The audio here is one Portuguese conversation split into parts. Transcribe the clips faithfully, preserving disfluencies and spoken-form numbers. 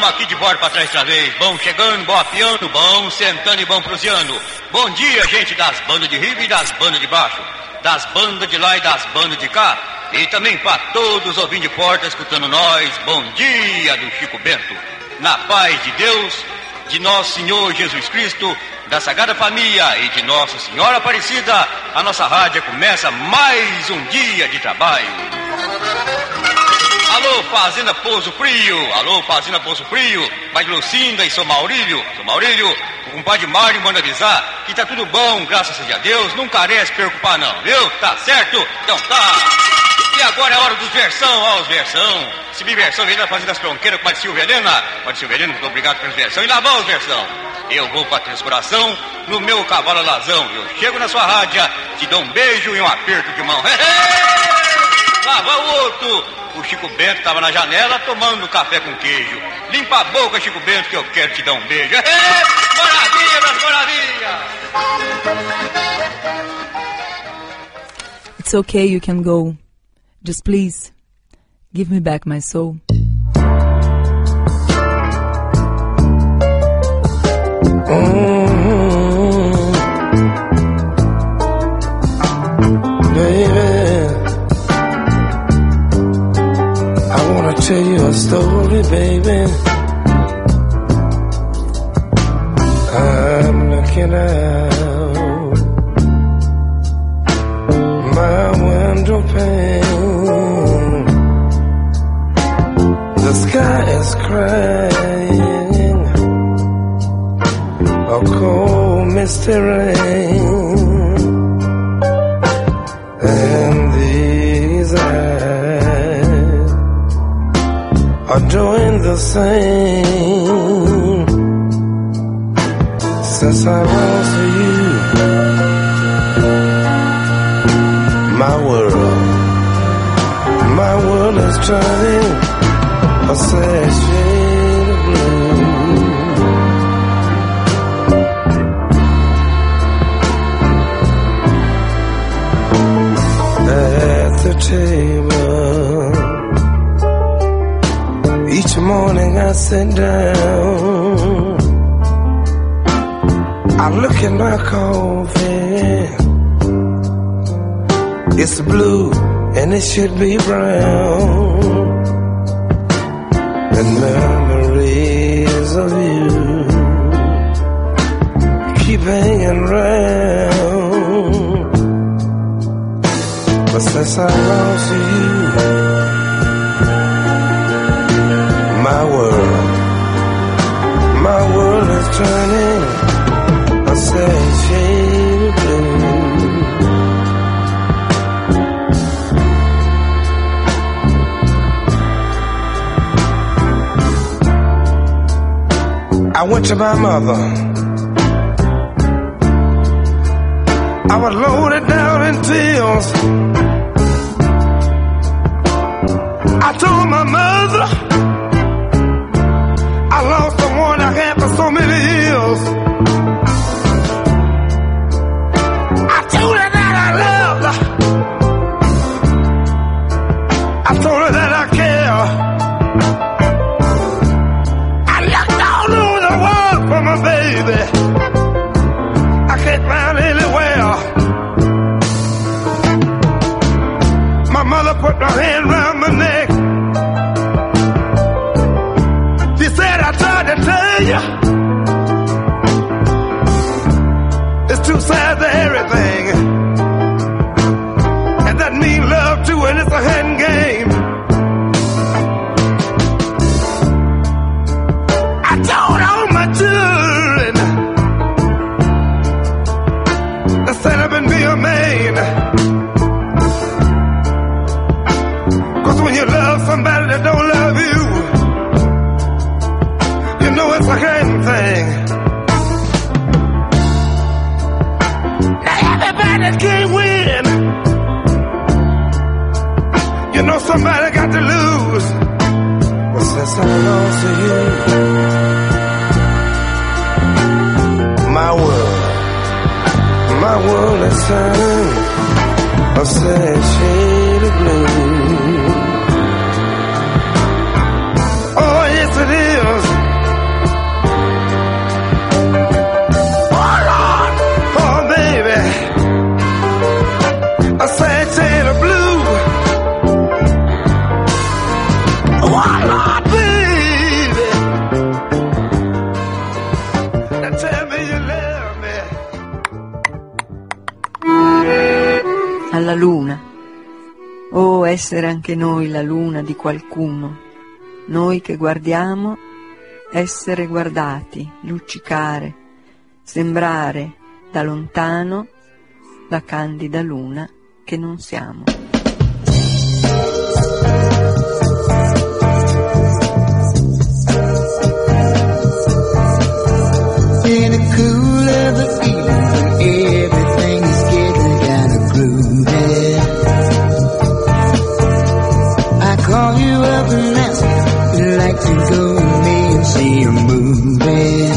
aqui de bordo pra trás outra vez. Bom chegando, bom apiando, bom sentando e bom proseando. Bom dia, gente das bandas de riba e das bandas de baixo, das bandas de lá e das bandas de cá. E também pra todos os ouvintes de porta escutando nós. Bom dia do Chico Bento. Na paz de Deus, de nosso Senhor Jesus Cristo, da Sagrada Família e de Nossa Senhora Aparecida, a nossa rádio começa mais um dia de trabalho. Alô, Fazenda Pouso Frio, alô, Fazenda Pouso Frio, pai de Lucinda e sou Maurílio, sou Maurílio, o compadre Mário manda avisar que tá tudo bom, graças a Deus, não carece preocupar não, viu? Tá certo? Então tá. E agora é a hora dos versão, ó, os versão. Se me versão vem da Fazenda das Tronqueiras com o padre Silvio Helena, padre Silvio Helena, muito obrigado pelas versão, e lá vão os versão. Eu vou pra Transcoração no meu cavalo alazão, eu chego na sua rádio, te dou um beijo e um aperto de mão. Lá vai o outro. O Chico Bento tava na janela tomando café com queijo. Limpa a boca, Chico Bento, que eu quero te dar um beijo. Maravilha das maravilhas! It's okay, you can go. Just please, give me back my soul. Mm-hmm. Baby, I wanna tell you a story, baby. I'm looking out my window pane. The sky is crying a cold misty rain, and these eyes are doing the same. Since I lost you, my world, my world is turning a sad shade of blue. At the table, each morning I sit down, I look at my coffee, it's blue and it should be brown, and memories of you keep hanging round. But since I lost you, my world, my world is turning a sad shade of blue. I went to my mother, I was loaded down in tears. I told my mother I lost the one I had for so many years. I told her that I loved her, I told her that I care. I looked all over the world for my baby, I can't find anywhere. My mother put her hand around my neck, she said, I tried to tell you, it's two sides of everything, and that means love too, and it's a hand game. I told all my children to stand up and be a man, 'cause when you love somebody that don't love you, you know it's a hand thing. Now everybody can't win, you know somebody got to lose. But since I lost you, my world, my world is turning a sad shade of blue. Oh yes it is. alla luna. O essere anche noi la luna di qualcuno, noi che guardiamo, essere guardati, luccicare, sembrare da lontano la candida luna che non siamo. In the cool of the evening when everything is getting kind of groovy, I call you up and ask if you'd like to go with me and see a movie.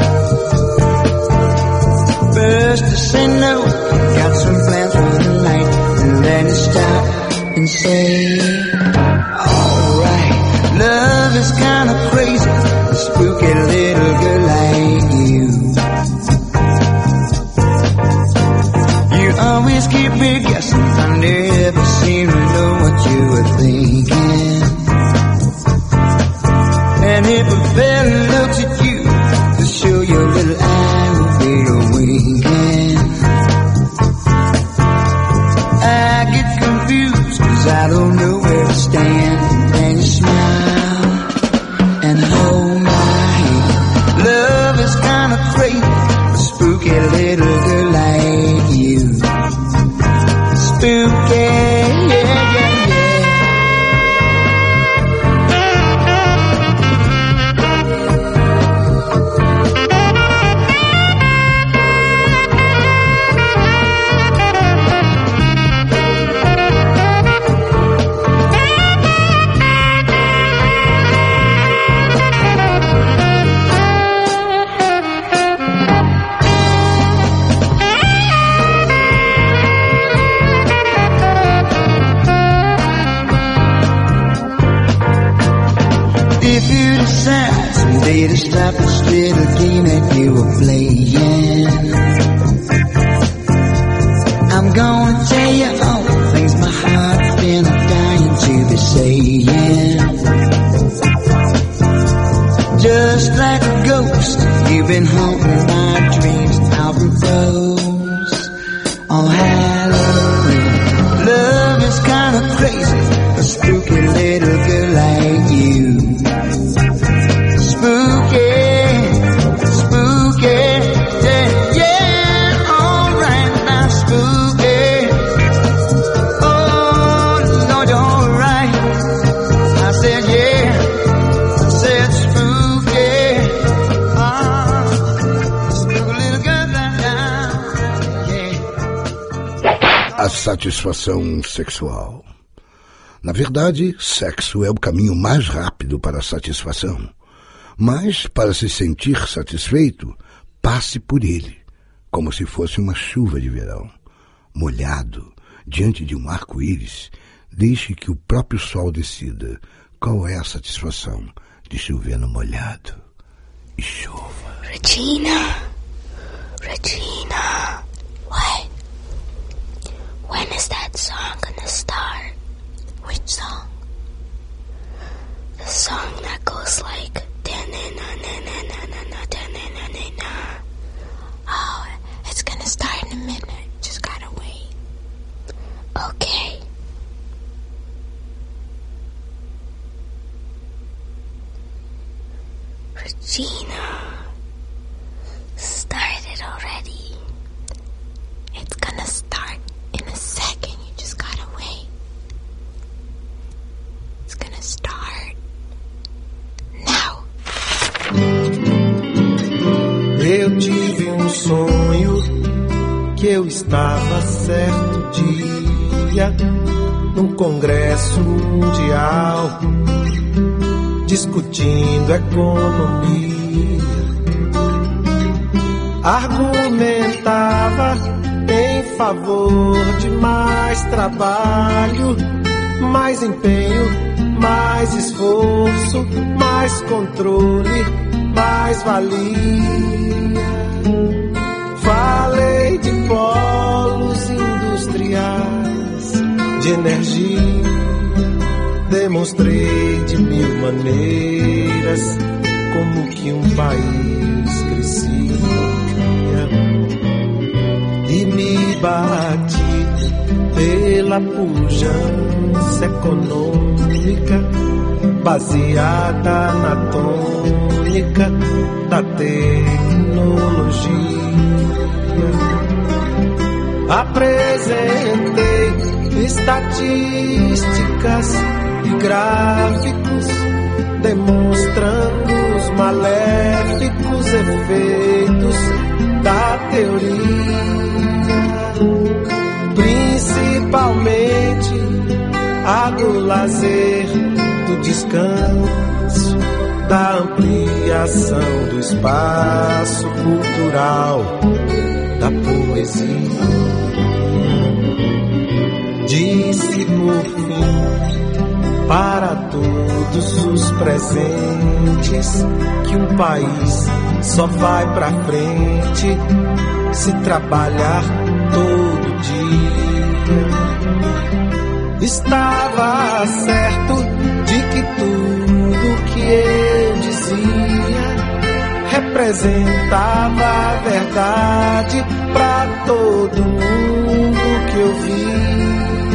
First to say no, got some plans for the night, and then to stop and say, alright, love is kinda crazy, a spooky little girl like you. You always keep me guessing, I never seem to know what you were thinking. And if a fella looks at you to show your little eye will fade a winking, I get confused cause I don't know where to stand. And then you smile and hold my hand. Love is kinda crazy, a spooky little girl like you. Spooky, yeah, yeah, yeah. To stop this little game that you were playing, I'm gonna tell you all the things my heart's been dying to be saying. Just like a ghost, you've been haunting my dreams. I'll propose on Halloween. Love is kinda crazy, a spooky little girl like you. Spooky, spooky, yeah, yeah, alright now, spooky. Oh, Lord, you're alright. I said, yeah, I said spooky. Ah, spooky little girl now, yeah. A satisfação sexual. Na verdade, sexo é o caminho mais rápido para a satisfação. Mas, para se sentir satisfeito, passe por ele, como se fosse uma chuva de verão. Molhado, diante de um arco-íris, deixe que o próprio sol decida qual é a satisfação de chover no molhado. E chova. Regina, Regina, what? When is that song gonna start? Which song? The song that goes like... Oh, it's gonna start in a minute. Just gotta wait. Okay. Regina, started already. It's gonna start in a second. You just gotta wait. It's gonna start now. Eu tive um sonho que eu estava certo dia num congresso mundial discutindo economia. Argumentava em favor de mais trabalho, mais empenho, mais esforço, mais controle, mais valia. Falei de polos industriais, de energia, demonstrei de mil maneiras como que um país crescia. E me bati pela pujança econômica baseada na tônica da tecnologia. Apresentei estatísticas e gráficos demonstrando os maléficos efeitos da teoria, principalmente a do lazer, do descanso, da ampliação do espaço cultural, da poesia. Disse por fim para todos os presentes que um país só vai pra frente se trabalhar todo dia. Estava certo de que tudo que eu dizia representava a verdade pra todo mundo que eu via.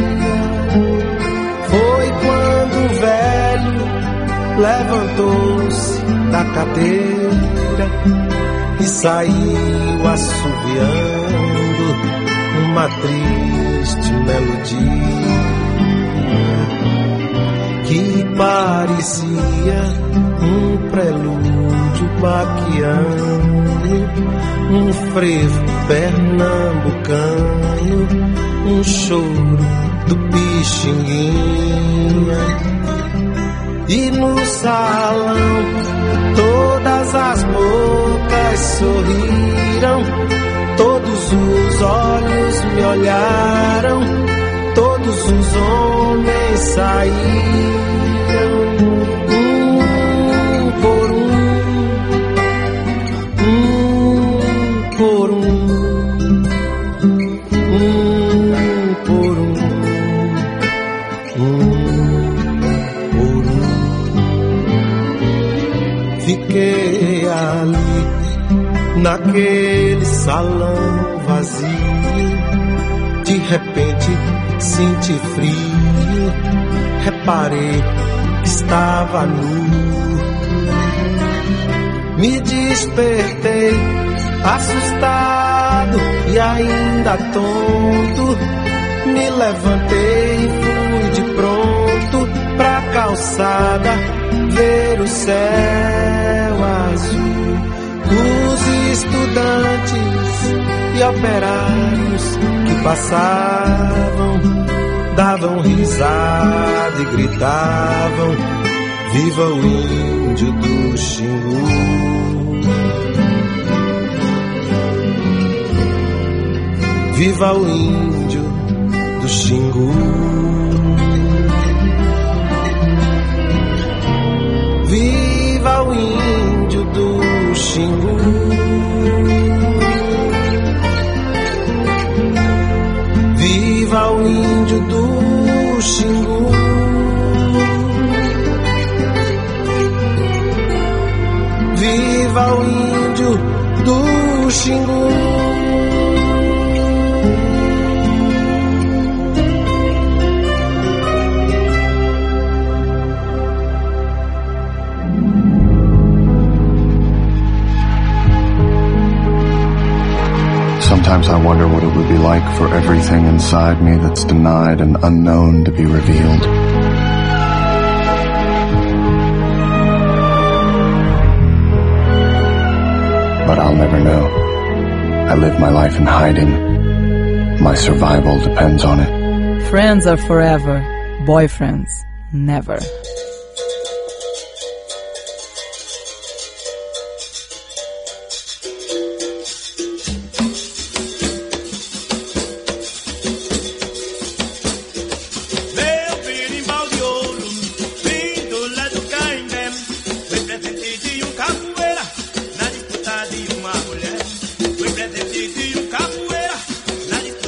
Foi quando o velho levantou-se da cadeira e saiu assoviando uma triste melodia que parecia um prelúdio baquiano, um frevo pernambucano, um choro do Pixinguinha. E no salão todas as bocas sorriram, todos os olhos me olharam, todos os homens saíram, um por um, um por um, um por um, um por um. Fiquei ali naquele salão vazio, de repente senti frio, reparei que estava nu. Me despertei assustado e ainda tonto, me levantei e fui de pronto pra calçada ver o céu azul. Os estudantes e operários que passavam davam risada e gritavam: viva o índio do Xingu! Viva o índio do Xingu! Viva o índio do Xingu! Viva o índio do Xingu! Viva o índio do Xingu! Sometimes I wonder what it would be like for everything inside me that's denied and unknown to be revealed. But I'll never know. I live my life in hiding. My survival depends on it. Friends are forever. Boyfriends, never.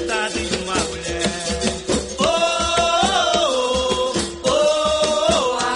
Oh, oh, oh, oh.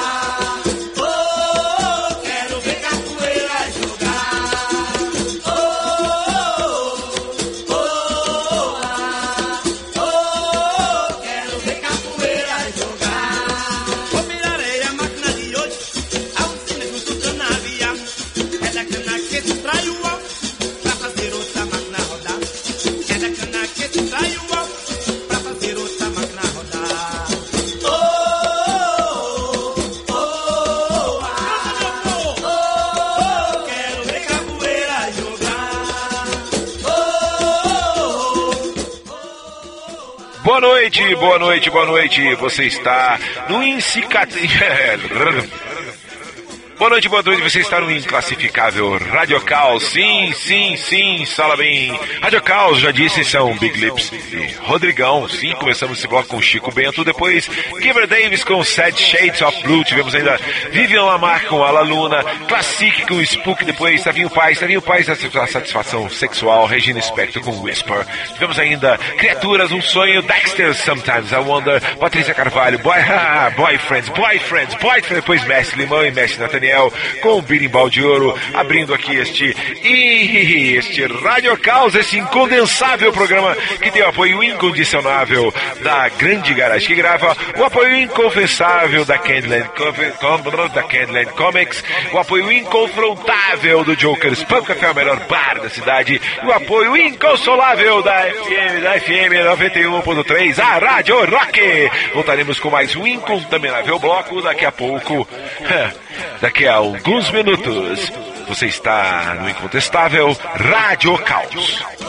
Boa noite, boa noite, boa noite. Você está no Insicat... Boa noite, boa noite, você está no inclassificável Radio Caos, sim, sim, sim, fala bem. Radio Caos, já disse, são Big Lips e Rodrigão, sim, começamos esse bloco com Chico Bento, depois Giver Davis com Sad Shades of Blue, tivemos ainda Vivian Lamar com Ala Luna, Classic com Spook, depois Tavinho Paz, Tavinho Paz, a satisfação sexual, Regina Spector com Whisper, tivemos ainda Criaturas, Um Sonho, Dexter, Sometimes I Wonder, Patrícia Carvalho, Boy, ah, Boyfriends, Boyfriends, Boyfriends, depois Mestre Limão e Mestre Nathaniel, com o birimbau de ouro, abrindo aqui este e este Radio Caos, esse incondensável programa que tem o apoio incondicionável da Grande Garagem que grava, o apoio inconfessável da Candyland, da Candyland Comics, o apoio inconfrontável do Jokers Pub Café, o melhor bar da cidade, e o apoio inconsolável da F M, da F M noventa e um ponto três, a Rádio Rock. Voltaremos com mais um incontaminável bloco daqui a pouco. Daqui a alguns minutos, você está no incontestável Radio Caos.